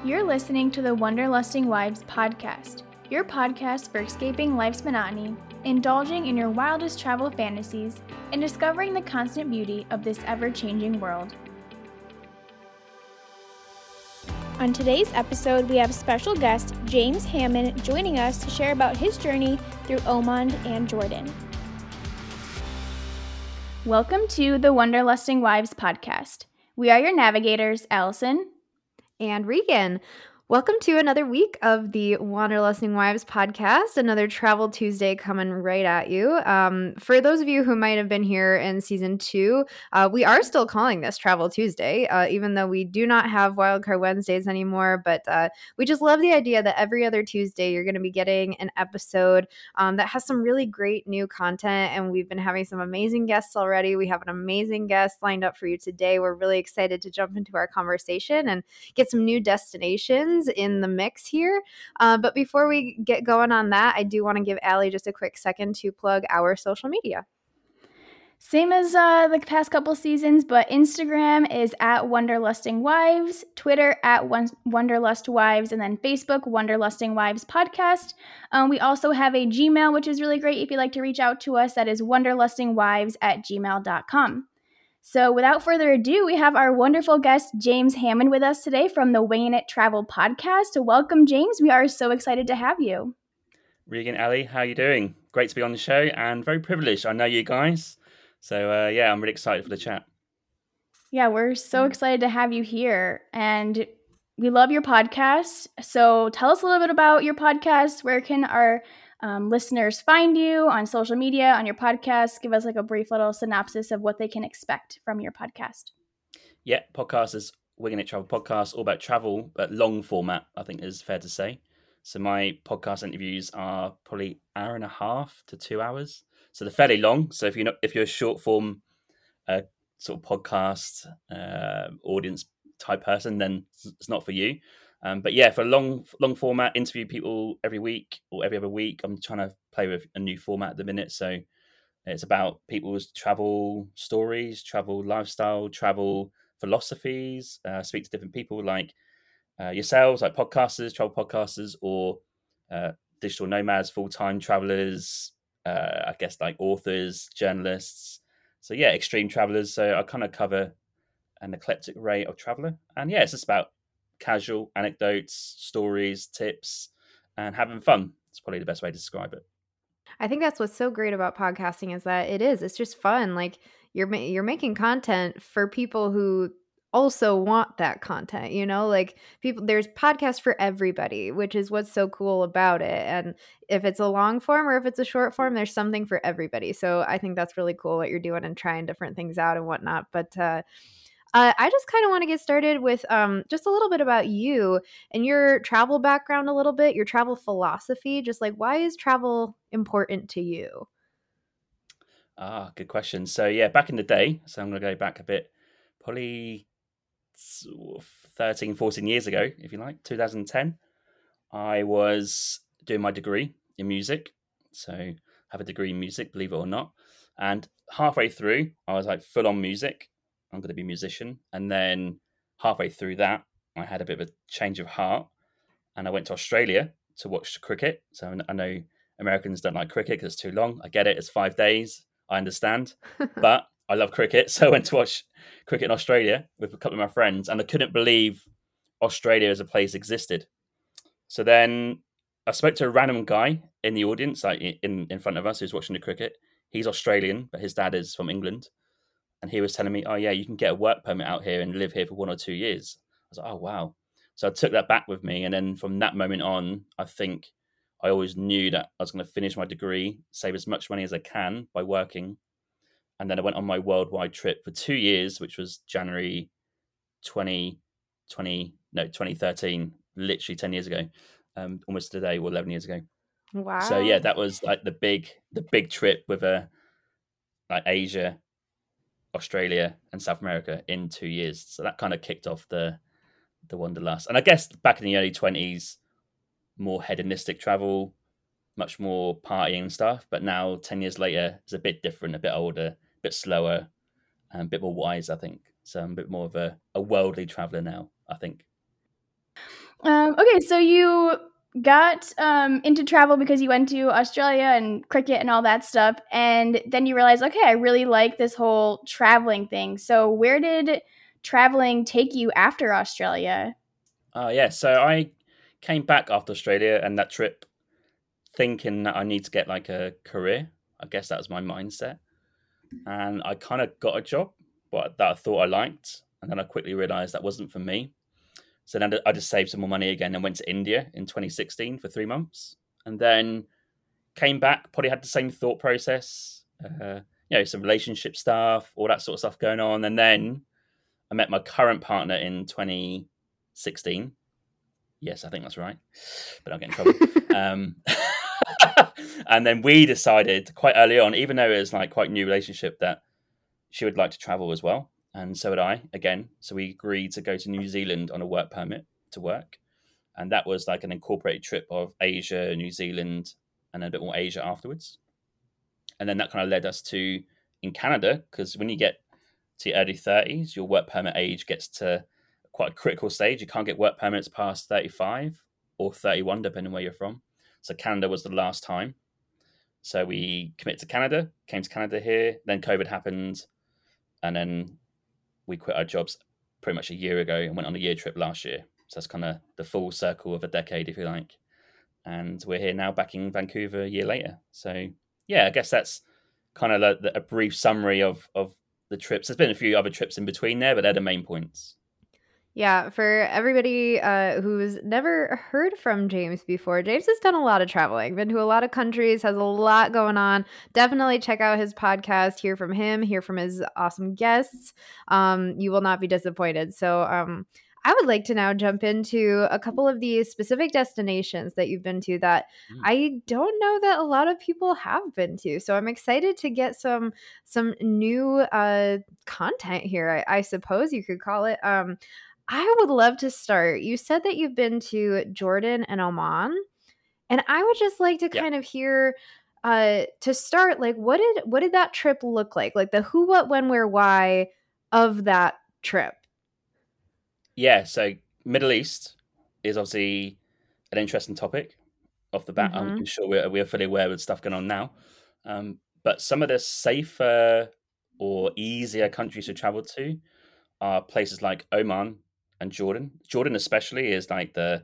You're listening to the Wanderlusting Wives podcast, your podcast for escaping life's monotony, indulging in your wildest travel fantasies, and discovering the constant beauty of this ever-changing world. On today's episode, we have special guest James Hammond joining us to share about his journey through Oman and Jordan. Welcome to the Wanderlusting Wives podcast. We are your navigators, Allison and Regan. Welcome to another week of the Wanderlusting Wives podcast, another Travel Tuesday coming right at you. For those of you who might have been here in season 2, we are still calling this Travel Tuesday, even though we do not have Wildcard Wednesdays anymore, but we just love the idea that every other Tuesday you're going to be getting an episode that has some really great new content, and we've been having some amazing guests already. We have an amazing guest lined up for you today. We're really excited to jump into our conversation and get some new destinations in the mix here. But before we get going on that, I do want to give Allie just a quick second to plug our social media. Same as the past couple seasons, but Instagram is at Wanderlusting Wives, Twitter at Wanderlust Wives, and then Facebook, Wanderlusting Wives Podcast. We also have a Gmail, which is really great if you'd like to reach out to us. That is wanderlustingwives@gmail.com. So without further ado, we have our wonderful guest, James Hammond, with us today from the Winging It Travel podcast. So welcome, James. We are so excited to have you. Regan, Allie, how are you doing? Great to be on the show and very privileged. I know you guys. So, I'm really excited for the chat. Yeah, we're so excited to have you here. And we love your podcast. So tell us a little bit about your podcast. Where can our listeners find you on social media, on your podcast? Give us like a brief little synopsis of what they can expect from your podcast. Yeah, podcast is Winging It Travel Podcast, all about travel, but long format, I think is fair to say. So my podcast interviews are probably an hour and a half to 2 hours. So they're fairly long. So if you're a short form sort of podcast audience type person, then it's not for you. But yeah, for a long format, interview people every week or every other week. I'm trying to play with a new format at the minute. So it's about people's travel stories, travel lifestyle, travel philosophies. Speak to different people like yourselves, like podcasters, travel podcasters, or digital nomads, full-time travelers, I guess like authors, journalists. So yeah, extreme travelers. So I kind of cover an eclectic array of traveler. And yeah, it's just about casual anecdotes, stories, tips, and having fun. It's probably the best way to describe it. I think that's what's so great about podcasting is that it's just fun. Like you're making content for people who also want that content, like there's podcasts for everybody, which is what's so cool about it. And if it's a long form or if it's a short form, there's something for everybody. So I think that's really cool what you're doing and trying different things out and whatnot. But I just kind of want to get started with just a little bit about you and your travel background a little bit, your travel philosophy, just like why is travel important to you? Good question. So yeah, back in the day, so I'm going to go back a bit, probably 13, 14 years ago, if you like, 2010, I was doing my degree in music. So I have a degree in music, believe it or not. And halfway through, I was like full on music. I'm going to be a musician. And then halfway through that, I had a bit of a change of heart and I went to Australia to watch cricket. So I know Americans don't like cricket because it's too long. I get it. It's 5 days. I understand. But I love cricket. So I went to watch cricket in Australia with a couple of my friends. And I couldn't believe Australia as a place existed. So then I spoke to a random guy in the audience, like in front of us, who's watching the cricket. He's Australian, but his dad is from England. And he was telling me, oh, yeah, you can get a work permit out here and live here for 1 or 2 years. I was like, oh, wow. So I took that back with me. And then from that moment on, I think I always knew that I was going to finish my degree, save as much money as I can by working. And then I went on my worldwide trip for 2 years, which was January 2013, literally 10 years ago, almost today or 11 years ago. Wow. So yeah, that was like the big trip with like Asia, Australia and South America in 2 years. So that kind of kicked off the wanderlust. And I guess back in the early 20s, more hedonistic travel, much more partying and stuff. But now 10 years later, it's a bit different, a bit older, a bit slower, and a bit more wise, I think. So I'm a bit more of a worldly traveler now, I think. Okay, so you got into travel because you went to Australia and cricket and all that stuff, and then you realized, okay, I really like this whole traveling thing. So where did traveling take you after Australia? Yeah, so I came back after Australia and that trip thinking that I need to get like a career. I guess that was my mindset. And I kind of got a job, but that I thought I liked. And then I quickly realized that wasn't for me. So then I just saved some more money again and went to India in 2016 for 3 months. And then came back, probably had the same thought process, some relationship stuff, all that sort of stuff going on. And then I met my current partner in 2016. Yes, I think that's right, but I'll get in trouble. And then we decided quite early on, even though it was like quite a new relationship, that she would like to travel as well. And so would I, again. So we agreed to go to New Zealand on a work permit to work. And that was like an incorporated trip of Asia, New Zealand, and a bit more Asia afterwards. And then that kind of led us to in Canada, because when you get to your early 30s, your work permit age gets to quite a critical stage. You can't get work permits past 35 or 31, depending where you're from. So Canada was the last time. So we committed to Canada, came to Canada here, then COVID happened, and then we quit our jobs pretty much a year ago and went on a year trip last year. So that's kind of the full circle of a decade, if you like. And we're here now back in Vancouver a year later. So yeah, I guess that's kind of a brief summary of the trips. There's been a few other trips in between there, but they're the main points. Yeah, for everybody who's never heard from James before, James has done a lot of traveling, been to a lot of countries, has a lot going on. Definitely check out his podcast, hear from him, hear from his awesome guests. You will not be disappointed. So I would like to now jump into a couple of the specific destinations that you've been to that I don't know that a lot of people have been to. So I'm excited to get some new content here, I suppose you could call it. I would love to start. You said that you've been to Jordan and Oman, and I would just like to Yeah. kind of hear to start, like what did that trip look like? Like the who, what, when, where, why of that trip. Yeah, so Middle East is obviously an interesting topic off the bat. Mm-hmm. I'm sure we're fully aware with stuff going on now. But some of the safer or easier countries to travel to are places like Oman and Jordan. Jordan especially is like the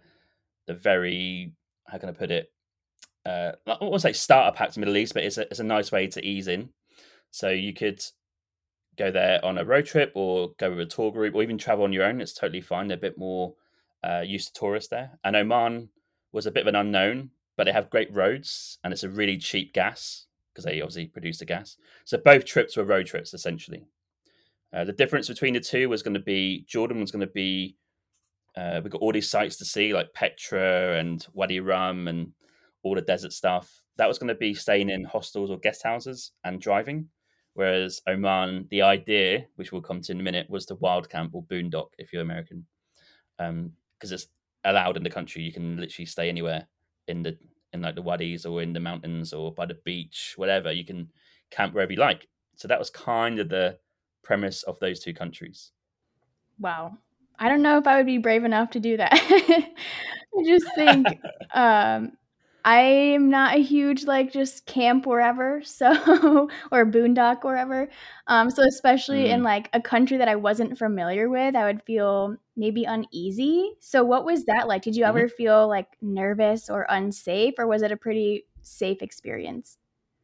very, how can I put it? I won't say starter pack to Middle East, but it's a nice way to ease in. So you could go there on a road trip or go with a tour group or even travel on your own. It's totally fine. They're a bit more used to tourists there. And Oman was a bit of an unknown, but they have great roads and it's a really cheap gas because they obviously produce the gas. So both trips were road trips essentially. The difference between the two was going to be Jordan was going to be we've got all these sites to see like Petra and Wadi Rum and all the desert stuff. That was going to be staying in hostels or guest houses and driving. Whereas Oman, the idea, which we'll come to in a minute, was to wild camp or boondock if you're American, because it's allowed in the country. You can literally stay anywhere in like the wadis or in the mountains or by the beach, whatever. You can camp wherever you like. So that was kind of the premise of those two countries. Wow. I don't know if I would be brave enough to do that. I just think I am not a huge like just camp wherever, so or boondock wherever. So especially in like a country that I wasn't familiar with, I would feel maybe uneasy. So what was that like? Did you ever feel like nervous or unsafe, or was it a pretty safe experience?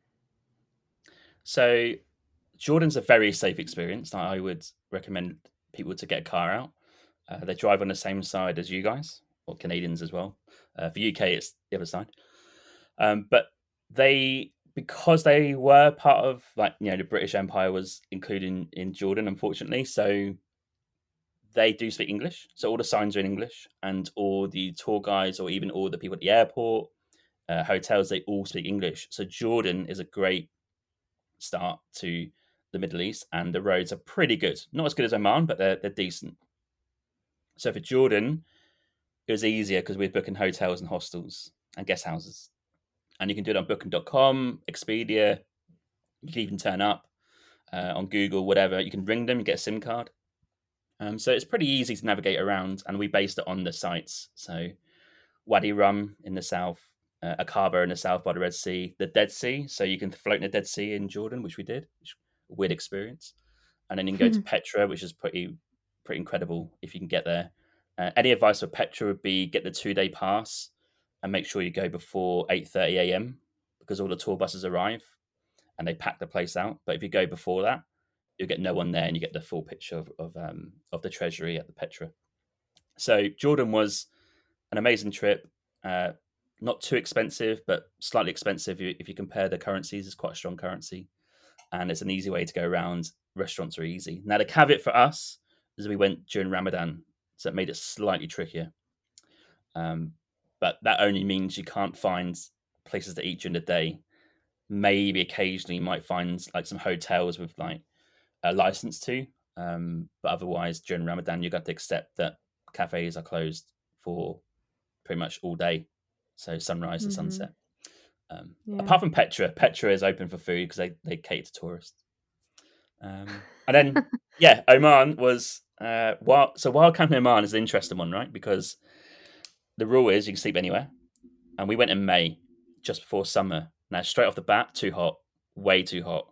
So Jordan's a very safe experience. I would recommend people to get a car out. They drive on the same side as you guys, or Canadians as well. For UK, it's the other side. But because they were part of the British Empire was included in Jordan, unfortunately. So they do speak English. So all the signs are in English, and all the tour guides, or even all the people at the airport, hotels, they all speak English. So Jordan is a great start to the Middle East, and the roads are pretty good. Not as good as Oman, but they're decent. So for Jordan, it was easier because we're booking hotels and hostels and guest houses. And you can do it on booking.com, Expedia. You can even turn up on Google, whatever. You can ring them, you get a SIM card. So it's pretty easy to navigate around, and we based it on the sites. So Wadi Rum in the south, Aqaba in the south by the Red Sea, the Dead Sea. So you can float in the Dead Sea in Jordan, which we did, which a weird experience. And then you can go to Petra, which is pretty incredible if you can get there. Any advice for Petra would be get the 2-day pass and make sure you go before 8:30 a.m. because all the tour buses arrive and they pack the place out. But if you go before that, you'll get no one there and you get the full picture of the treasury at the Petra. So Jordan was an amazing trip. Not too expensive, but slightly expensive if you compare the currencies. It's quite a strong currency, and it's an easy way to go around. Restaurants are easy. Now, the caveat for us is we went during Ramadan, so it made it slightly trickier. But that only means you can't find places to eat during the day. Maybe occasionally you might find like some hotels with like a license to, but otherwise during Ramadan you got to accept that cafes are closed for pretty much all day, so sunrise to sunset. Apart from Petra is open for food because they cater to tourists. And then Oman was wild camping in Oman is an interesting one, right? Because the rule is you can sleep anywhere, and we went in May, just before summer. Now straight off the bat, too hot, way too hot.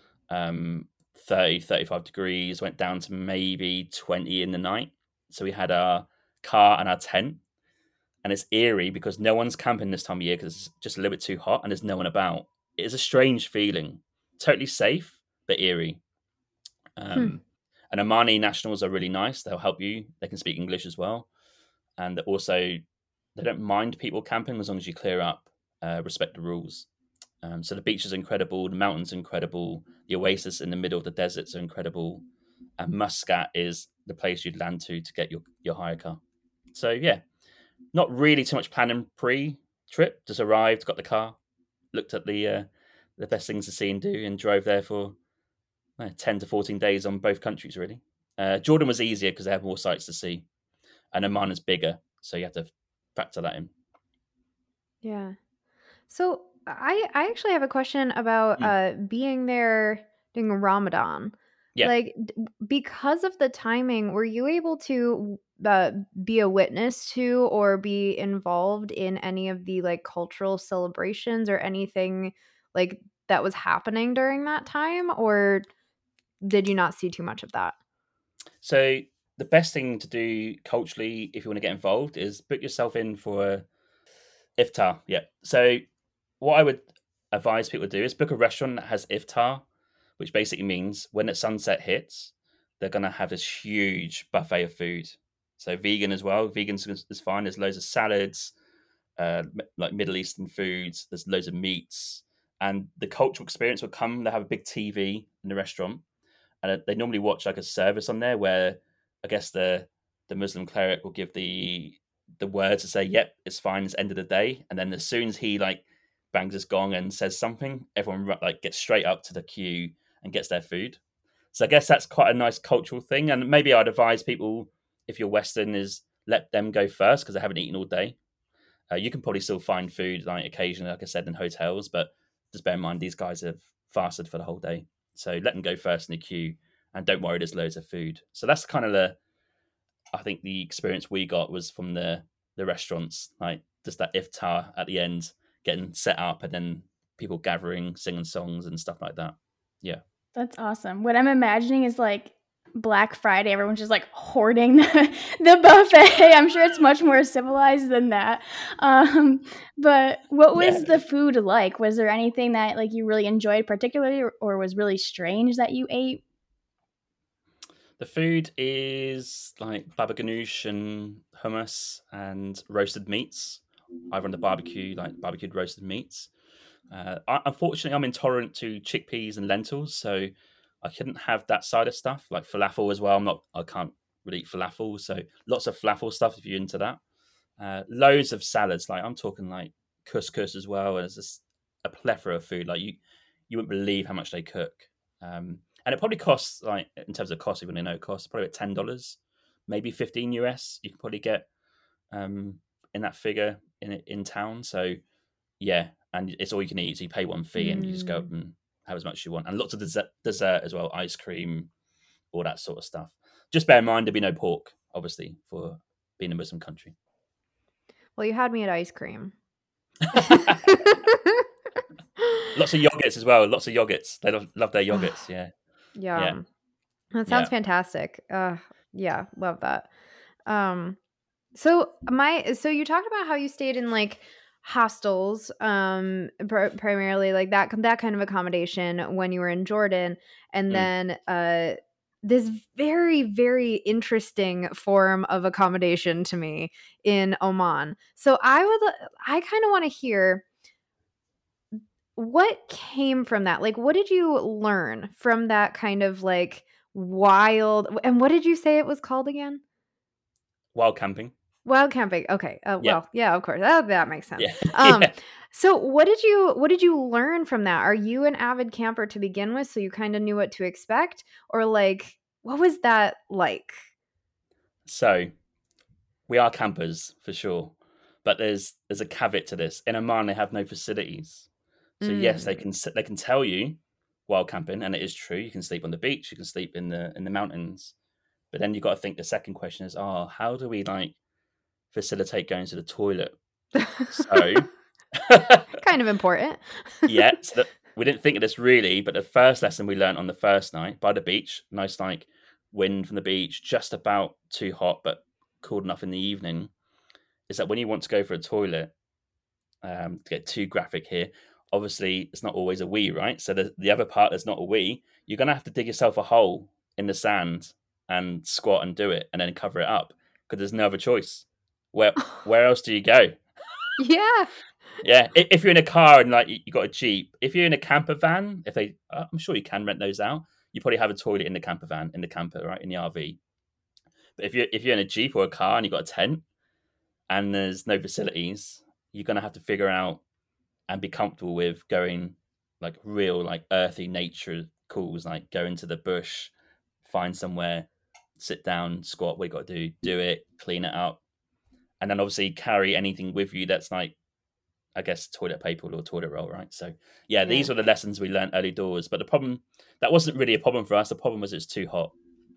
30, 35 degrees, went down to maybe 20 in the night. So we had our car and our tent. And it's eerie because no one's camping this time of year because it's just a little bit too hot and there's no one about. It is a strange feeling. Totally safe, but eerie. And Omani nationals are really nice. They'll help you. They can speak English as well. And also, they don't mind people camping as long as you clear up, respect the rules. So the beach is incredible. The mountains are incredible. The oasis in the middle of the deserts are incredible. And Muscat is the place you'd land to get your hire car. So, yeah. Not really too much planning pre-trip. Just arrived, got the car, looked at the best things to see and do, and drove there for 10 to 14 days on both countries, really. Jordan was easier because they have more sites to see, and Oman is bigger, so you have to factor that in. Yeah. So I actually have a question about being there during Ramadan. Yeah. Like, because of the timing, were you able to be a witness to or be involved in any of the like cultural celebrations or anything like that was happening during that time, or did you not see too much of that? So the best thing to do culturally, if you want to get involved, is book yourself in for iftar. Yeah. So what I would advise people to do is book a restaurant that has iftar, which basically means when the sunset hits, they're going to have this huge buffet of food. So vegan as well. Vegan is fine. There's loads of salads, like Middle Eastern foods. There's loads of meats. And the cultural experience will come. They have a big TV in the restaurant. And they normally watch like a service on there where I guess the Muslim cleric will give the word to say, yep, it's fine, it's end of the day. And then as soon as he like bangs his gong and says something, everyone like gets straight up to the queue and gets their food. So I guess that's quite a nice cultural thing. And maybe I'd advise people, if you're Western, is let them go first because they haven't eaten all day. You can probably still find food like occasionally, like I said, in hotels, but just bear in mind these guys have fasted for the whole day. So let them go first in the queue and don't worry, there's loads of food. So that's kind of I think the experience we got was from the restaurants, like just that iftar at the end, getting set up and then people gathering, singing songs and stuff like that. Yeah. That's awesome. What I'm imagining is like Black Friday, everyone's just like hoarding the buffet. I'm sure it's much more civilized than that. But what was the food like? Was there anything that like you really enjoyed particularly or was really strange that you ate? The food is like baba ganoush and hummus and roasted meats, either on the barbecue, like barbecued roasted meats. Unfortunately, I'm intolerant to chickpeas and lentils, so I couldn't have that side of stuff, like falafel as well. I can't really eat falafel, so lots of falafel stuff if you're into that. Loads of salads, like I'm talking like couscous as well. And it's just a plethora of food. Like you wouldn't believe how much they cook. And it probably costs, like in terms of cost, even though it costs probably about $10, maybe 15 US. You can probably get in that figure in town. So yeah, and it's all you can eat. So you pay one fee and you just go up and have as much as you want. And lots of dessert as well, ice cream, all that sort of stuff. Just bear in mind there'll be no pork, obviously, for being a Muslim country. Well, you had me at ice cream. Lots of yogurts as well. Lots of yogurts. They love their yogurts. Yeah. Yeah. That sounds fantastic. Yeah, love that. So you talked about how you stayed in like hostels, primarily like that kind of accommodation when you were in Jordan, and then this very, very interesting form of accommodation to me in Oman. So I kind of want to hear what came from that. Like, what did you learn from that kind of like wild? And what did you say it was called again? Wild camping. Wild camping. Okay. Well, yeah, of course. That makes sense. Yeah. So what did you learn from that? Are you an avid camper to begin with, so you kind of knew what to expect, or like what was that like? So we are campers for sure, but there's a caveat to this. In Oman, they have no facilities. So yes, they can tell you wild camping, and it is true. You can sleep on the beach, you can sleep in the mountains, but then you've got to think the second question is, how do we like facilitate going to the toilet? So kind of important. Yeah, so we didn't think of this really, but the first lesson we learned on the first night by the beach, nice like wind from the beach, just about too hot but cool enough in the evening, is that when you want to go for a toilet, to get too graphic here, obviously it's not always a wee, right? So the other part that's not a wee, you're gonna have to dig yourself a hole in the sand and squat and do it, and then cover it up because there's no other choice. Where else do you go? Yeah. Yeah, if you're in a car and like you got a Jeep, if you're in a camper van, I'm sure you can rent those out. You probably have a toilet in the camper van, in the camper, right, in the RV. But if you're in a Jeep or a car and you got a tent and there's no facilities, you're gonna have to figure out and be comfortable with going like real like earthy nature calls, like go into the bush, find somewhere, sit down, squat. What you got to do it, clean it up, and then obviously carry anything with you that's like, I guess, toilet paper or toilet roll, right? So, yeah, these were the lessons we learned early doors. But the problem, that wasn't really a problem for us. The problem was it's too hot.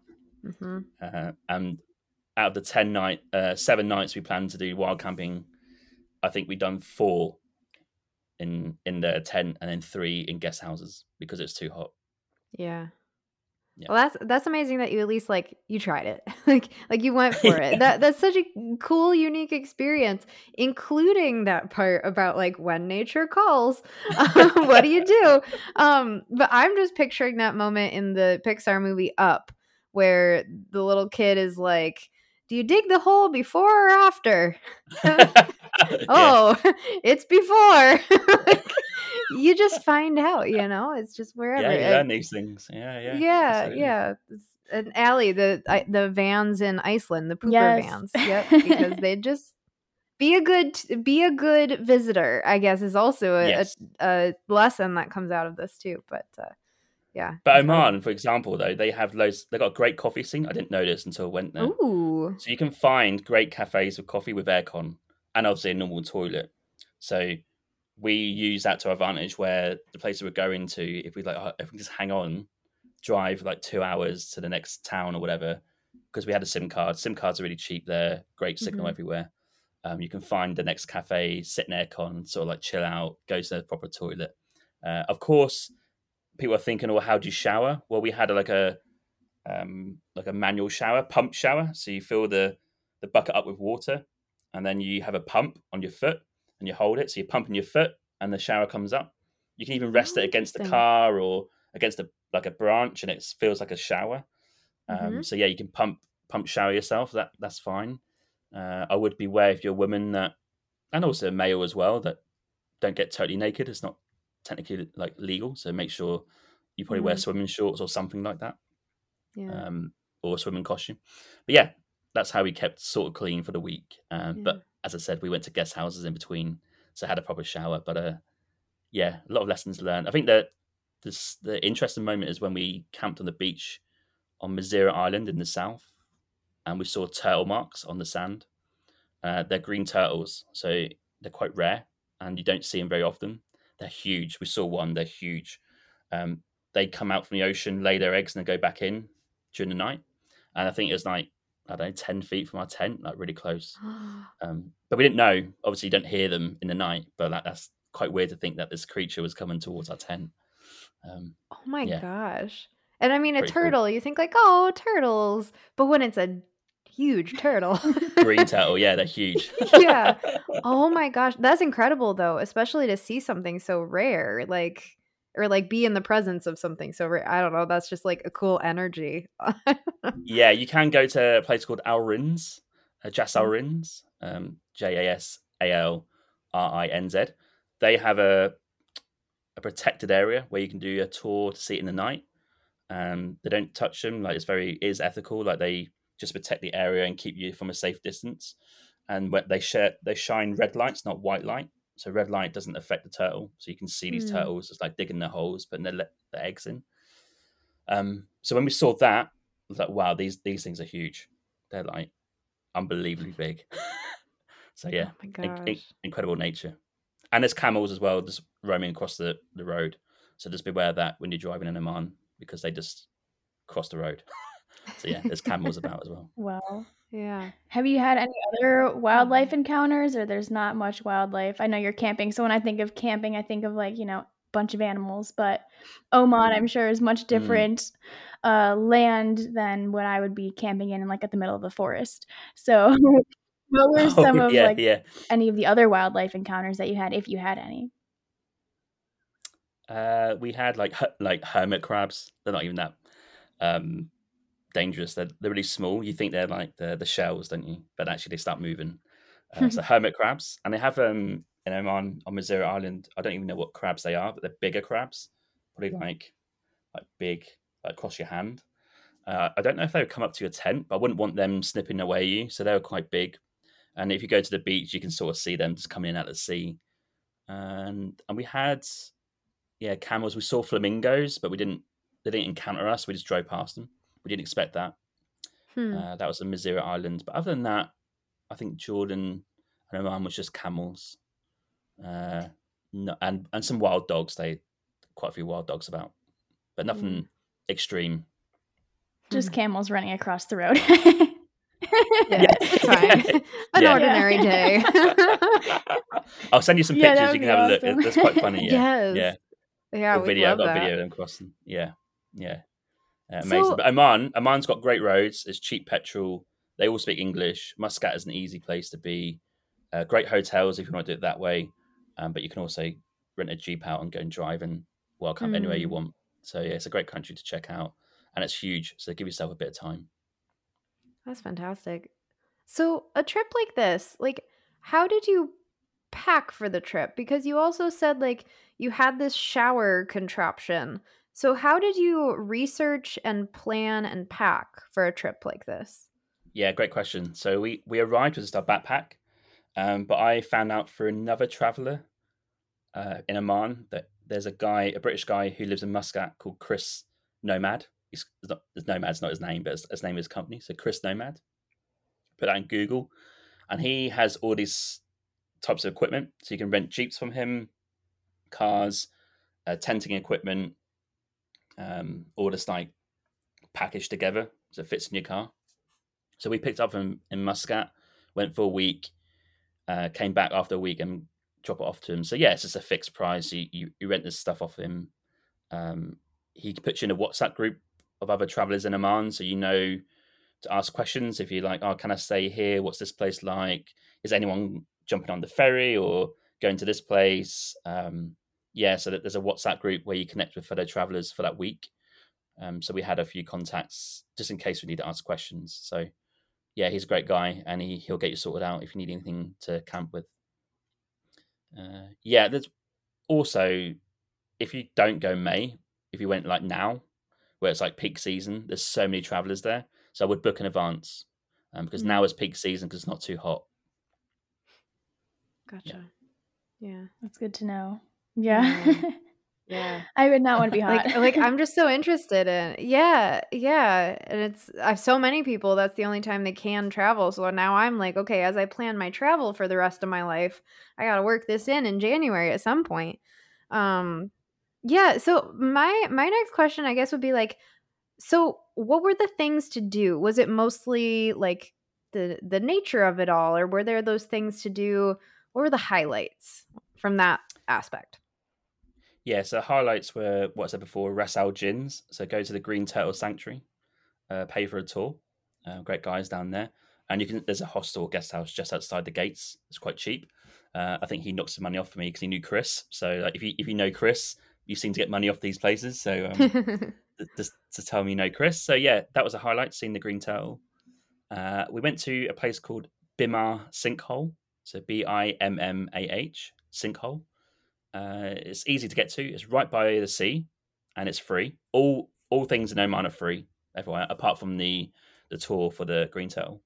And out of the 7 nights we planned to do wild camping, I think we'd done 4 in the tent and then 3 in guest houses because it's too hot. Yeah. Well, that's amazing that you at least like you tried it, like you went for it. That's such a cool, unique experience, including that part about like when nature calls. What do you do? But I'm just picturing that moment in the Pixar movie Up, where the little kid is like, "Do you dig the hole before or after?" It's before. You just find out, it's just wherever. Yeah, you learn these things. Yeah. And Allie, the vans in Iceland, the pooper vans. Yep, because they just be a good visitor, I guess, is also a lesson that comes out of this too. But yeah. But Oman, for example, though, they have loads. They got a great coffee scene. I didn't know this until I went there. Ooh. So you can find great cafes with coffee with aircon and obviously a normal toilet. So we use that to our advantage. Where the places we're going to, if we just hang on, drive like 2 hours to the next town or whatever, because we had a SIM card. SIM cards are really cheap there. Great signal everywhere. You can find the next cafe, sit in aircon, sort of like chill out, go to the proper toilet. Of course, people are thinking, well, how do you shower? Well, we had like a manual shower, pump shower. So you fill the bucket up with water, and then you have a pump on your foot, and you hold it. So you're pumping your foot, and the shower comes up. You can even rest it against the car or against a branch, and it feels like a shower. So yeah, you can pump shower yourself. That's fine. I would beware if you're a woman and also a male as well, that don't get totally naked. It's not technically like legal, so make sure you probably wear swimming shorts or something like that. Or a swimming costume. But yeah, that's how we kept sort of clean for the week. But as I said, we went to guest houses in between, so I had a proper shower. But a lot of lessons learned. I think that the interesting moment is when we camped on the beach on Mazira Island in the south, and we saw turtle marks on the sand. They're green turtles, so they're quite rare, and you don't see them very often. They're huge. We saw one. They're huge. They come out from the ocean, lay their eggs, and then go back in. during the night, and I think it was like, I don't know, 10 feet from our tent, like really close. But we didn't know. Obviously, you don't hear them in the night, but that's quite weird to think that this creature was coming towards our tent. Oh my Yeah, gosh. And I mean, a pretty cool. turtle, you think like, oh, turtles. But when it's a huge turtle. Green turtle, yeah, they're huge. Yeah. Oh my gosh. That's incredible though, especially to see something so rare, like, or like be in the presence of something so rare. I don't know. That's just like a cool energy. Yeah, you can go to a place called Alrins, Jasalrins, Jasalrinz. They have a protected area where you can do a tour to see it in the night. They don't touch them. Like it is ethical. Like they just protect the area and keep you from a safe distance. And when they shine red lights, not white light. So red light doesn't affect the turtle. So you can see these turtles just like digging their holes, putting their eggs in. So when we saw that, I was like, wow, these things are huge. They're like unbelievably big. So yeah, Oh my gosh. incredible nature. And there's camels as well, just roaming across the road. So just beware of that when you're driving in Oman, because they just cross the road. So yeah, there's camels about as well. Wow. Yeah. Have you had any other wildlife encounters, or there's not much wildlife? I know you're camping, so when I think of camping, I think of like, a bunch of animals, but Oman, I'm sure, is much different land than what I would be camping in like at the middle of the forest. So what were Oh some of yeah, like yeah. any of the other wildlife encounters that you had, if you had any? We had like hermit crabs. They're not even that dangerous. They're really small. You think they're like the shells, don't you? But actually, they start moving. So hermit crabs, and they have in Oman on Mazira Island. I don't even know what crabs they are, but they're bigger crabs, probably like big, like across your hand. I don't know if they would come up to your tent, but I wouldn't want them snipping away you. So they were quite big. And if you go to the beach, you can sort of see them just coming in out of the sea. And we had camels. We saw flamingos, but they didn't encounter us. We just drove past them. We didn't expect that. That was in Mazira Island. But other than that, I think Jordan and Oman was just camels. No, and some wild dogs. Quite a few wild dogs about, but nothing extreme. Just camels running across the road. Yeah, it's fine. An ordinary day. I'll send you some Yeah, pictures. that You would can be have a look. awesome. It's quite funny. Yeah, Yes. yeah. Yeah, Or we'd video. love I've got a that. video of them crossing. Yeah. Amazing. So- But Oman's got great roads. It's cheap petrol. They all speak English. Muscat is an easy place to be. Great hotels if you want to do it that way. But you can also rent a Jeep out and go and drive and camp anywhere you want. So yeah, it's a great country to check out, and it's huge. So give yourself a bit of time. That's fantastic. So a trip like this, like, how did you pack for the trip? Because you also said like you had this shower contraption. So how did you research and plan and pack for a trip like this? Yeah, great question. So we arrived with just our backpack, but I found out through another traveller in Oman that there's a British guy who lives in Muscat called Chris Nomad. Nomad's not his name, but his name is his company. So Chris Nomad. Put that in Google, and he has all these types of equipment. So you can rent Jeeps from him, cars, tenting equipment, all this like packaged together so it fits in your car. So we picked up in Muscat, went for a week, came back after a week and drop it off to him. So yeah, it's just a fixed price. You rent this stuff off him. He puts you in a WhatsApp group of other travelers in Oman, so you know to ask questions. If you're like, oh, can I stay here? What's this place like? Is anyone jumping on the ferry or going to this place? So that there's a WhatsApp group where you connect with fellow travelers for that week. So we had a few contacts just in case we need to ask questions. So yeah, he's a great guy, and he'll get you sorted out if you need anything to camp with. There's also, if you don't go May, if you went like now, where it's like peak season, there's so many travelers there. So I would book in advance because now is peak season because it's not too hot. Gotcha. Yeah. That's good to know. Yeah. Yeah. I would not want to be hot. Like I'm just so interested in. Yeah. And I have so many people, that's the only time they can travel. So now I'm like, okay, as I plan my travel for the rest of my life, I got to work this in January at some point. So my next question, I guess, would be like, so what were the things to do? Was it mostly like the nature of it all, or were there those things to do? What were the highlights from that aspect? Yeah, so highlights were what I said before, Ras Al Jins. So go to the Green Turtle Sanctuary, pay for a tour. Great guys down there. And there's a hostel guest house just outside the gates. It's quite cheap. I think he knocked some money off for me because he knew Chris. So like, if you know Chris, you seem to get money off these places. So just to tell me you know Chris. So yeah, that was a highlight, seeing the Green Turtle. We went to a place called Bimmar Sinkhole. So Bimmah Sinkhole. It's easy to get to. It's right by the sea, and it's free. All things in Oman are free everywhere, apart from the tour for the Green Turtle.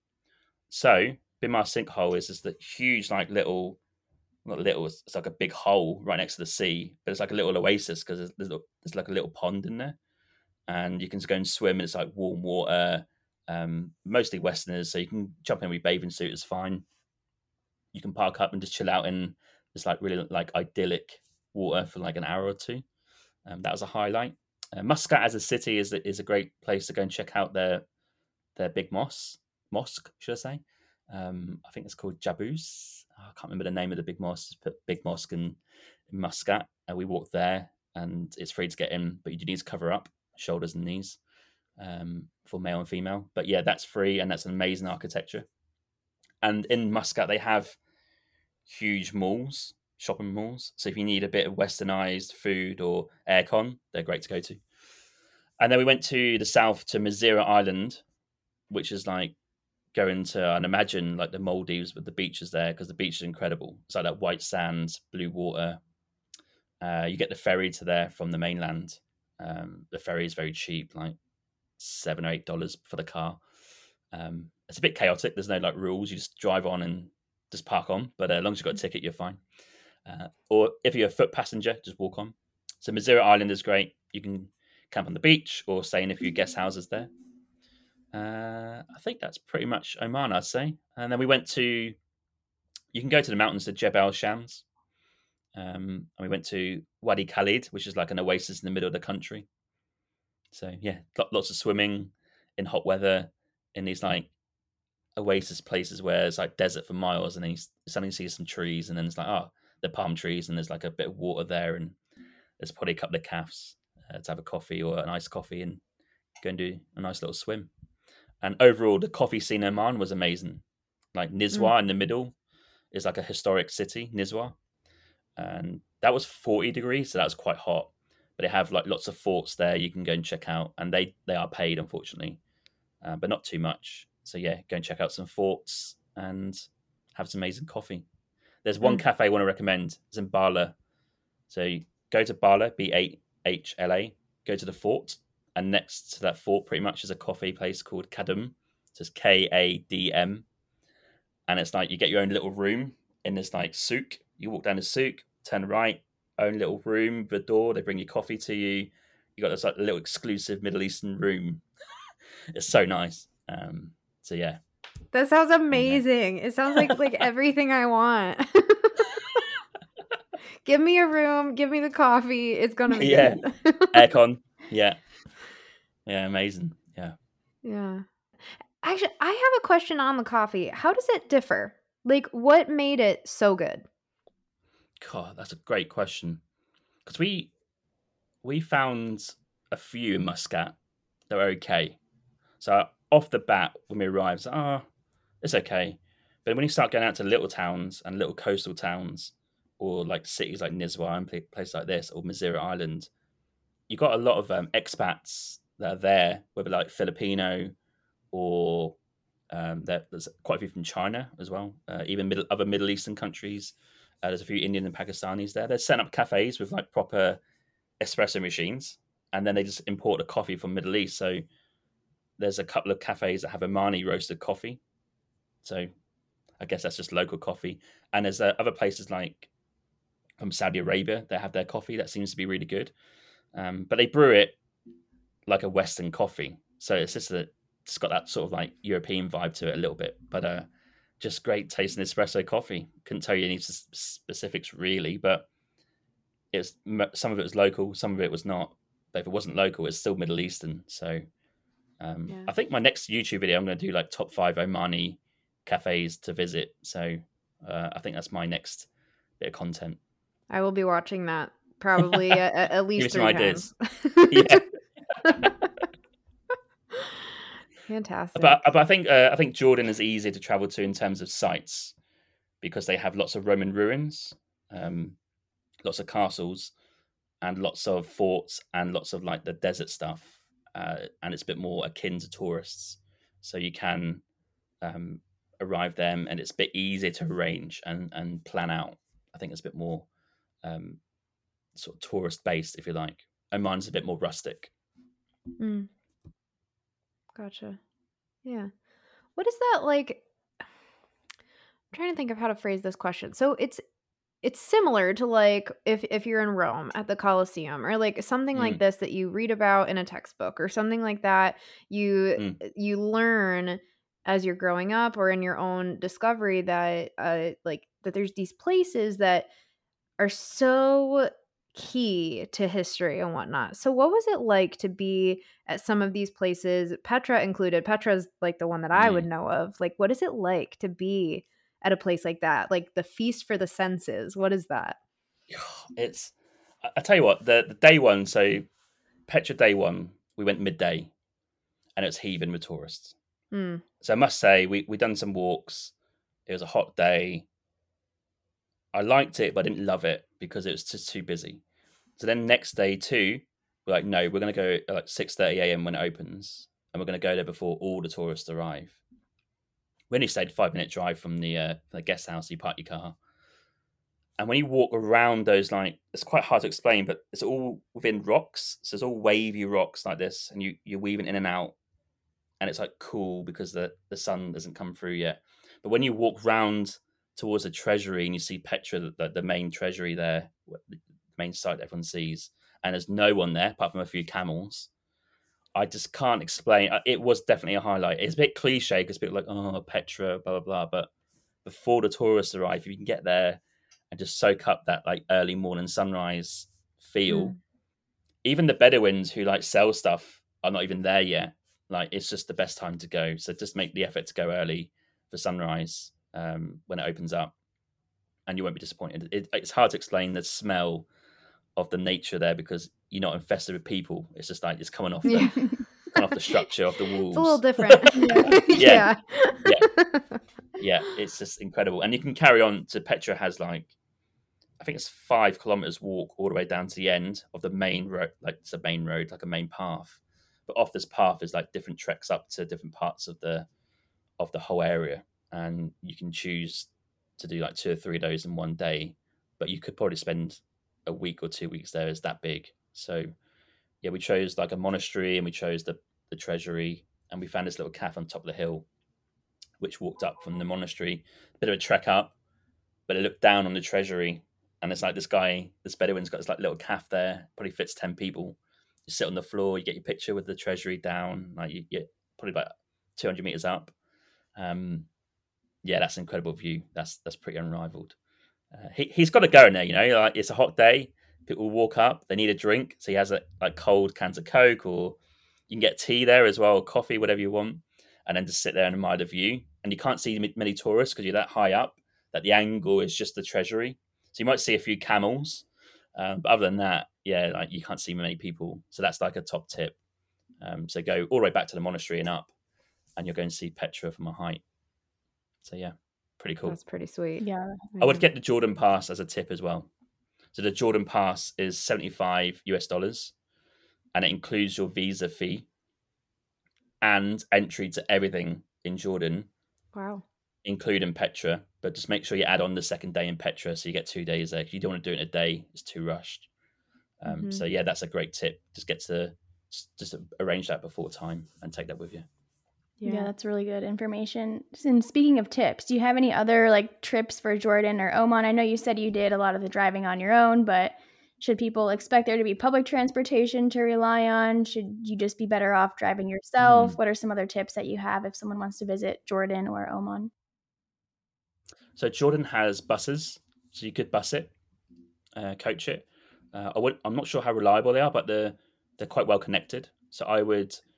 So Bimmar Sinkhole is just the huge, like little, not little. It's like a big hole right next to the sea, but it's like a little oasis because there's like a little pond in there, and you can just go and swim. And it's like warm water, mostly Westerners, so you can jump in with your bathing suit. It's fine. You can park up and just chill out in this like really like idyllic water for like an hour or two. That was a highlight. Muscat as a city is a great place to go and check out their big mosque, should I say? I think it's called Jabus. I can't remember the name of the big mosque. But big mosque in Muscat. We walked there, and it's free to get in, but you do need to cover up shoulders and knees for male and female. But yeah, that's free, and that's an amazing architecture. And in Muscat, they have huge malls, shopping malls. So if you need a bit of westernized food or aircon, they're great to go to. And then we went to the south to Mazira Island, which is like going to, and imagine like the Maldives with the beaches there, because the beach is incredible. It's like that white sand, blue water. You get the ferry to there from the mainland. The ferry is very cheap, like $7 or $8 for the car. It's a bit chaotic. There's no like rules. You just drive on and just park on. But as long as you've got a ticket, you're fine. Or if you're a foot passenger, just walk on. So Mazira Island is great. You can camp on the beach or stay in a few guest houses there. I think that's pretty much Oman, I'd say. And then we went to, you can go to the mountains to Jebel Shams. And we went to Wadi Khalid, which is like an oasis in the middle of the country. So yeah, lots of swimming in hot weather in these like oasis places where it's like desert for miles, and then you suddenly see some trees, and then it's like, they're palm trees, and there's like a bit of water there, and there's probably a couple of cafes to have a coffee or an iced coffee and go and do a nice little swim. And overall, the coffee scene in Oman was amazing. Like Nizwa in the middle is like a historic city, Nizwa, and that was 40 degrees, so that was quite hot. But they have like lots of forts there you can go and check out, and they are paid, unfortunately, but not too much. So yeah, go and check out some forts and have some amazing coffee. There's one cafe I want to recommend. It's in Bala. So you go to Bala, Bahla, go to the fort, and next to that fort pretty much is a coffee place called Kadam. So it's Kadm. And it's like you get your own little room in this like souk. You walk down the souk, turn right, own little room, the door, they bring you coffee to you. You got this like little exclusive Middle Eastern room. It's so nice. So yeah. That sounds amazing. Yeah. It sounds like everything I want. Give me a room, give me the coffee. It's gonna be good. Aircon. Yeah. Yeah, amazing. Yeah. Yeah. Actually, I have a question on the coffee. How does it differ? Like, what made it so good? God, that's a great question. Because we found a few in Muscat that were okay. So off the bat, when we arrived, it's okay. But when you start going out to little towns and little coastal towns, or like cities like Nizwa and places like this, or Mazira Island, you got a lot of expats that are there, whether like Filipino or there's quite a few from China as well, even other Middle Eastern countries. There's a few Indian and Pakistanis there. They're setting up cafes with like proper espresso machines, and then they just import the coffee from Middle East. So there's a couple of cafes that have Omani roasted coffee. So I guess that's just local coffee. And there's other places like from Saudi Arabia that have their coffee that seems to be really good. But they brew it like a Western coffee. So it's it's got that sort of like European vibe to it a little bit. But just great tasting espresso coffee. Couldn't tell you any specifics really, but some of it was local, some of it was not. But if it wasn't local, it's still Middle Eastern. So Yeah. I think my next YouTube video, I'm going to do like top 5 Omani cafes to visit. So I think that's my next bit of content. I will be watching that probably at Give me least some 3 times. ideas. Yeah. Fantastic. But I think Jordan is easier to travel to in terms of sites because they have lots of Roman ruins, lots of castles, and lots of forts, and lots of like the desert stuff, and it's a bit more akin to tourists. So you can arrive there, and it's a bit easier to arrange and plan out. I think it's a bit more sort of tourist based, if you like. Oman's a bit more rustic. Mm. Gotcha. Yeah. What is that like? I'm trying to think of how to phrase this question. So it's similar to like if you're in Rome at the Colosseum, or like something like Mm, this that you read about in a textbook, or something like that mm, you learn as you're growing up, or in your own discovery, that like that there's these places that are so key to history and whatnot. So what was it like to be at some of these places, Petra included? Petra's like the one that I would mm. know of. Like, what is it like to be at a place like that? Like the feast for the senses. What is that? It's I tell you what, the day one, so Petra day one, we went midday, and it was heaving with tourists. Mm. So I must say, we done some walks. It was a hot day. I liked it, but I didn't love it because it was just too busy. So then next day too, we're like, no, we're going to go at like 6:30 a.m. when it opens, and we're going to go there before all the tourists arrive. We only stayed 5-minute drive from the guest house. You park your car, and when you walk around those, like, it's quite hard to explain, but it's all within rocks. So it's all wavy rocks like this, and you're weaving in and out, and it's like cool because the sun doesn't come through yet. But when you walk round towards the treasury and you see Petra, the main treasury there, the main site that everyone sees, and there's no one there apart from a few camels. I just can't explain. It was definitely a highlight. It's a bit cliche because people are like, oh, Petra, blah, blah, blah. But before the tourists arrive, if you can get there and just soak up that like early morning sunrise feel, Mm. even the Bedouins who like sell stuff are not even there yet. Like, it's just the best time to go. So just make the effort to go early for sunrise when it opens up, and you won't be disappointed. It's hard to explain the smell of the nature there because you're not infested with people. It's just like it's coming off Yeah. the structure of the walls. It's a little different. Yeah. Yeah. Yeah, it's just incredible. And you can carry on to Petra has like, I think it's 5 kilometers walk all the way down to the end of the main road. Like, it's a main road, like a main path. But off this path is like different treks up to different parts of the whole area, and you can choose to do like 2 or 3 days in one day. But you could probably spend a week or 2 weeks there. It's that big. So yeah, we chose like a monastery, and we chose the treasury, and we found this little cafe on top of the hill, which walked up from the monastery, a bit of a trek up, but it looked down on the treasury, and it's like this Bedouin's got this like little calf there, probably fits 10 people. You sit on the floor, you get your picture with the treasury down, like you get probably about 200 meters up. Yeah, that's an incredible view. That's pretty unrivaled. He's got to go in there, like, it's a hot day. People walk up, they need a drink, so he has like cold cans of Coke, or you can get tea there as well, coffee, whatever you want, and then just sit there and admire the view. And you can't see many tourists because you're that high up that the angle is just the treasury. So you might see a few camels, but other than that, yeah, like, you can't see many people. So that's like a top tip. So go all the way back to the monastery and up, and you're going to see Petra from a height. So yeah, pretty cool. That's pretty sweet. Yeah. I would get the Jordan Pass as a tip as well. So the Jordan Pass is $75, and it includes your visa fee and entry to everything in Jordan, Wow. including Petra. But just make sure you add on the second day in Petra, so you get 2 days there. You don't want to do it in a day; it's too rushed. So yeah, that's a great tip. Just arrange that before time and take that with you. Yeah, that's really good information. And speaking of tips, do you have any other like trips for Jordan or Oman? I know you said you did a lot of the driving on your own, but should people expect there to be public transportation to rely on? Should you just be better off driving yourself? What are some other tips that you have if someone wants to visit Jordan or Oman? So Jordan has buses, so you could bus it, coach it. I'm not sure how reliable they are, but they're quite well connected. So I would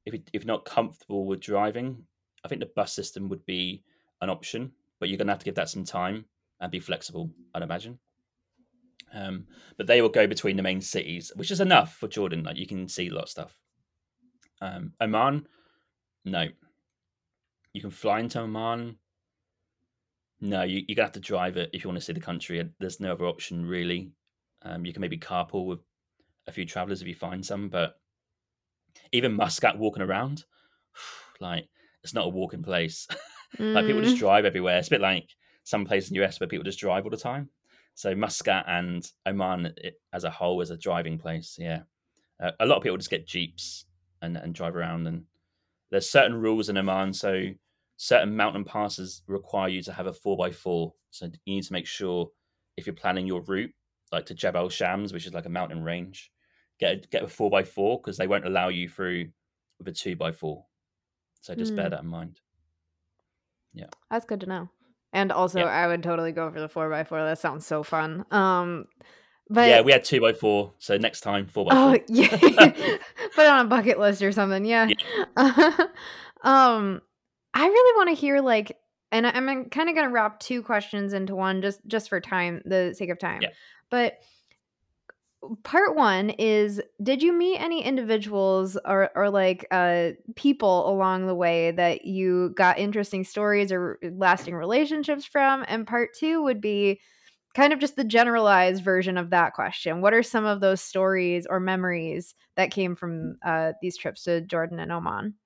if you're not comfortable with driving, I think the bus system would be an option, but you're going to have to give that some time and be flexible, I'd imagine. But they will go between the main cities, which is enough for Jordan. Like you can see a lot of stuff. Oman, no. You can fly into Oman. No, you're going to have to drive it if you want to see the country. There's no other option, really. You can maybe carpool with a few travelers if you find some, but even Muscat walking around, like, it's not a walking place. Like, people just drive everywhere. It's a bit like some places in the US where people just drive all the time. So Muscat and Oman as a whole is a driving place, yeah. A lot of people just get Jeeps and drive around, and there's certain rules in Oman, so certain mountain passes require you to have a 4x4. So you need to make sure if you're planning your route, like to Jebel Shams, which is like a mountain range, get a 4x4 because they won't allow you through with a 2x4. So just bear that in mind. Yeah, that's good to know. And also, Yeah. I would totally go for the 4x4. That sounds so fun. But yeah, we had 2x4, so next time 4x4. oh yeah, put it on a bucket list or something. Yeah. I really want to hear like, and I'm kind of gonna wrap two questions into one just for time, the sake of time. Yeah. But part one is, did you meet any individuals or like people along the way that you got interesting stories or lasting relationships from? And part two would be kind of just the generalized version of that question. What are some of those stories or memories that came from these trips to Jordan and Oman?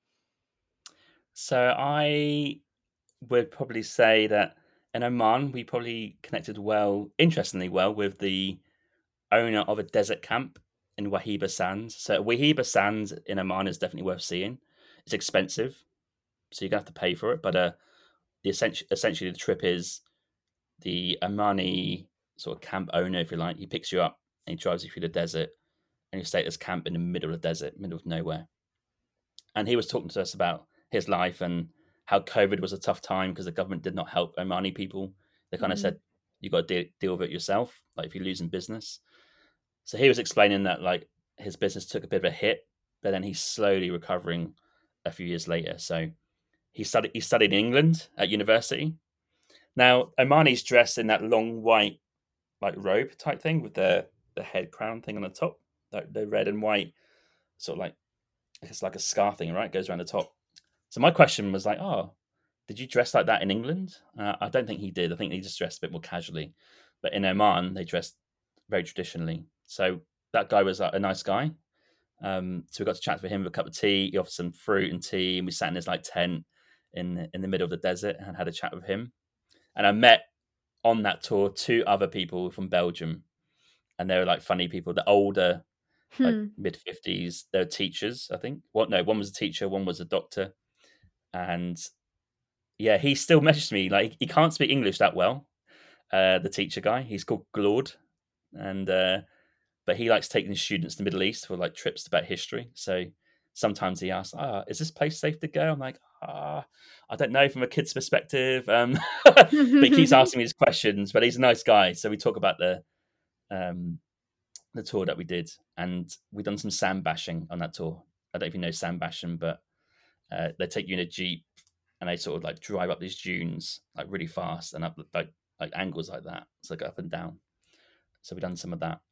So I would probably say that in Oman, we probably connected interestingly well, with the owner of a desert camp in Wahiba Sands. So Wahiba Sands in Oman is definitely worth seeing. It's expensive, so you're gonna have to pay for it. But essentially the trip is the Omani sort of camp owner, if you like. He picks you up and he drives you through the desert, and you stay at this camp in the middle of the desert, middle of nowhere. And he was talking to us about his life and how COVID was a tough time because the government did not help Omani people. They kind of said, you got to deal with it yourself, like if you're losing business. So he was explaining that like his business took a bit of a hit, but then he's slowly recovering a few years later. So he studied in England at university. Now Omani's dressed in that long white like robe type thing with the head crown thing on the top, the red and white sort of like, it's like a scarf thing, right? It goes around the top. So my question was like, oh, did you dress like that in England? I don't think he did. I think he just dressed a bit more casually. But in Oman, they dressed very traditionally. So that guy was a nice guy. So we got to chat with him with a cup of tea. He offered some fruit and tea, and we sat in his like tent in the middle of the desert and had a chat with him. And I met on that tour 2 other people from Belgium, and they were like funny people. The older, like mid-50s, they're teachers, I think. One was a teacher, one was a doctor. And yeah, he still messaged me. Like, he can't speak English that well, the teacher guy. He's called Claude. And but he likes taking his students to the Middle East for like trips about history. So sometimes he asks, is this place safe to go? I'm like, I don't know from a kid's perspective. But he keeps asking me these questions, but he's a nice guy. So we talk about the tour that we did, and we done some sand bashing on that tour. I don't know if you know sand bashing, but they take you in a Jeep and they sort of like drive up these dunes like really fast and up like angles like that. It's like up and down. So we done some of that.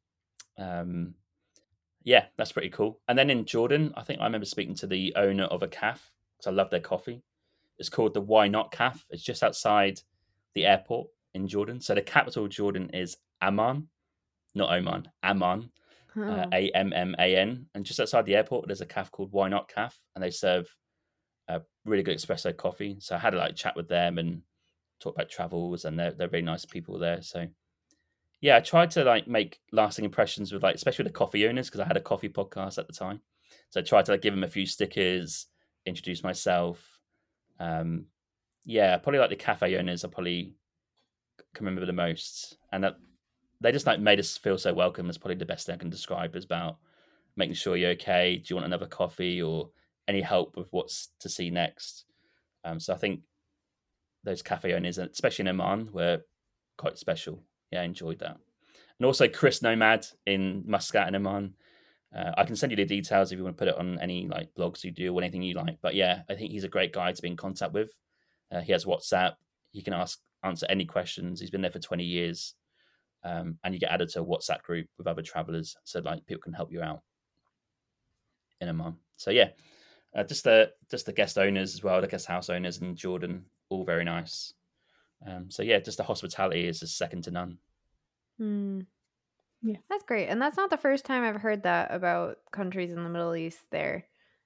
Yeah, that's pretty cool. And then in Jordan, I think I remember speaking to the owner of a cafe because I love their coffee. It's called the Why Not Cafe. It's just outside the airport in Jordan. So the capital of Jordan is Amman, not Oman, Amman, Amman. And just outside the airport, there's a cafe called Why Not Cafe, and they serve a really good espresso coffee. So I had a like chat with them and talk about travels, and they're very nice people there. So yeah, I tried to like make lasting impressions with like, especially with the coffee owners, because I had a coffee podcast at the time. So I tried to like give them a few stickers, introduce myself. Yeah, probably like the cafe owners I probably can remember the most, and that they just like made us feel so welcome. Is probably the best thing I can describe, is about making sure you're okay. Do you want another coffee or any help with what's to see next? So I think those cafe owners, especially in Oman, were quite special. Yeah, I enjoyed that. And also Chris Nomad in Muscat and Oman. I can send you the details if you want to put it on any like blogs you do or anything you like. But yeah, I think he's a great guy to be in contact with. He has WhatsApp. He can answer any questions. He's been there for 20 years. And you get added to a WhatsApp group with other travelers. So like people can help you out in Oman. So yeah, just the guest owners as well, the guest house owners in Jordan, all very nice. So yeah, just the hospitality is just second to none. Yeah, that's great. And that's not the first time I've heard that about countries in the Middle East there.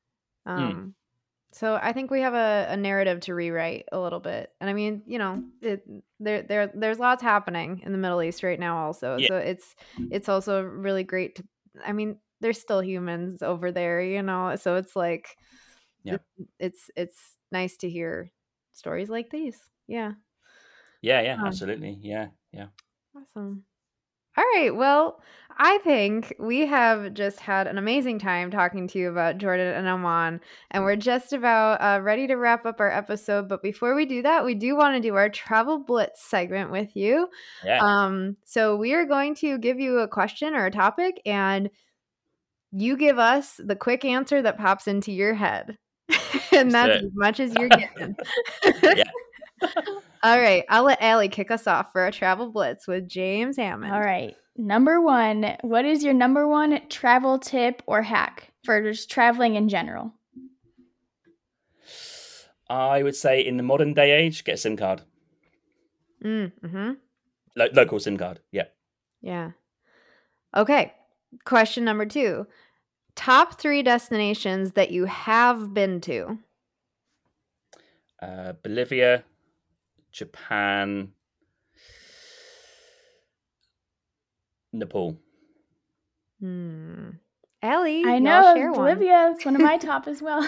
So I think we have a narrative to rewrite a little bit. And I mean, you know, there's lots happening in the Middle East right now also. Yeah. So it's also really great to, I mean, there's still humans over there, you know, so it's like, it's nice to hear stories like these. Yeah. Yeah, absolutely. Yeah. Awesome. All right. Well, I think we have just had an amazing time talking to you about Jordan and Oman, and we're just about ready to wrap up our episode. But before we do that, we do want to do our Travel Blitz segment with you. Yeah. So we are going to give you a question or a topic, and you give us the quick answer that pops into your head. And that's as much as you're getting. Yeah. All right. I'll let Allie kick us off for a Travel Blitz with James Hammond. All right. Number 1, what is your number 1 travel tip or hack for just traveling in general? I would say in the modern day age, get a SIM card. Mm-hmm. Local SIM card. Yeah. Yeah. Okay. Question number 2. Top 3 destinations that you have been to. Bolivia, Japan, Nepal. Ellie, I know Bolivia. It's one of my top as well.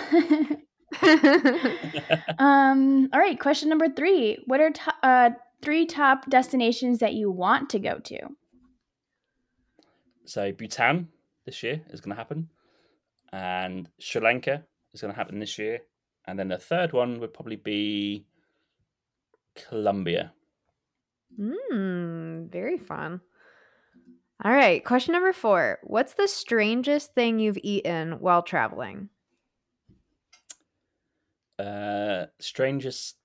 All right, question number 3. What are 3 top destinations that you want to go to? So Bhutan this year is going to happen, and Sri Lanka is going to happen this year, and then the third one would probably be Colombia. Very fun. All right, question number 4. What's the strangest thing you've eaten while traveling? Strangest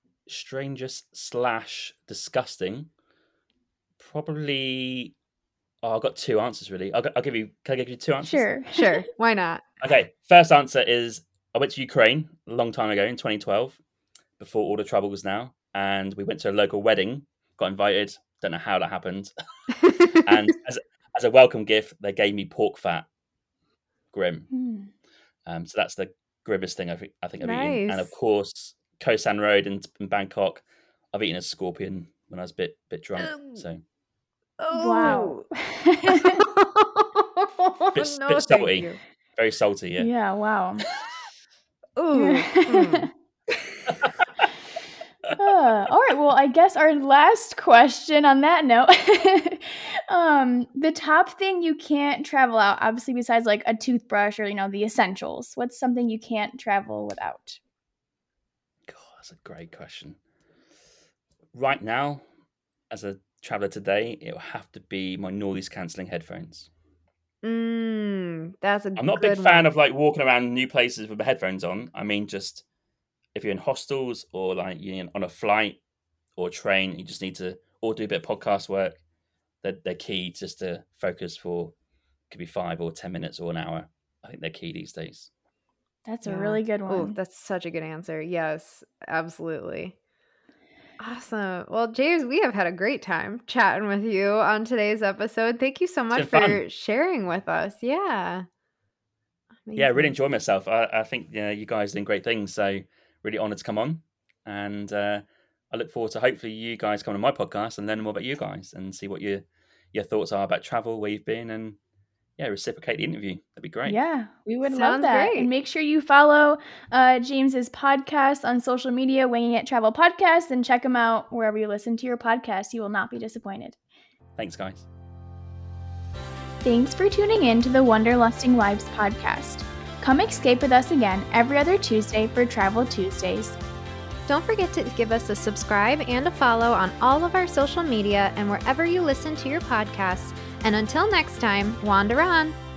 / disgusting. Probably. Oh, I've got 2 answers really. Can I give you 2 answers? Sure. Why not? Okay. First answer is I went to Ukraine a long time ago in 2012, before all the troubles now, and we went to a local wedding. Got invited. Don't know how that happened. And as a welcome gift, they gave me pork fat. Grim. So that's the grimmest thing I think I've eaten. And of course, Koh San Road in Bangkok, I've eaten a scorpion when I was a bit drunk. So. Wow. bit salty. Very salty, yeah. Yeah, wow. Ooh. All right, well, I guess our last question on that note, the top thing you can't travel out, obviously besides like a toothbrush or, you know, the essentials. What's something you can't travel without? God, that's a great question. Right now, as a traveler today, it will have to be my noise cancelling headphones. That's a I'm not a big fan of like walking around new places with the headphones on. I mean, just if you're in hostels or like you're on a flight or a train, you just need to or do a bit of podcast work. They're key just to focus for could be 5 or 10 minutes or an hour. I think they're key these days. That's a really good one. Oh, that's such a good answer. Yes, absolutely. Awesome. Well, James, we have had a great time chatting with you on today's episode. Thank you so much for sharing with us. Yeah. Amazing. Yeah, I really enjoyed myself. I think you guys are doing great things. So really honored to come on. And I look forward to hopefully you guys coming on my podcast and learning more about you guys and see what your thoughts are about travel, where you've been, and reciprocate the interview. That'd be great. Yeah, we would love that. Great. And make sure you follow James's podcast on social media, Winging It Travel Podcast, and check him out wherever you listen to your podcast. You will not be disappointed. Thanks, guys. Thanks for tuning in to the Wanderlusting Wives podcast. Come escape with us again every other Tuesday for Travel Tuesdays. Don't forget to give us a subscribe and a follow on all of our social media and wherever you listen to your podcasts. And until next time, wander on.